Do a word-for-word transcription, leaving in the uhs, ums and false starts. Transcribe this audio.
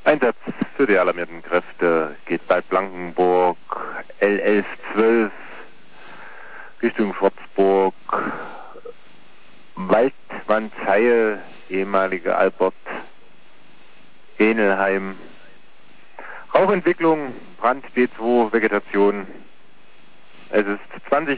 Einsatz für die alarmierten Kräfte geht bei Blankenburg L elf zwölf Richtung Schwarzburg, Waldwandzeil, ehemalige Albert, Enelheim. Rauchentwicklung, Brand D zwei, Vegetation. Es ist zwanzig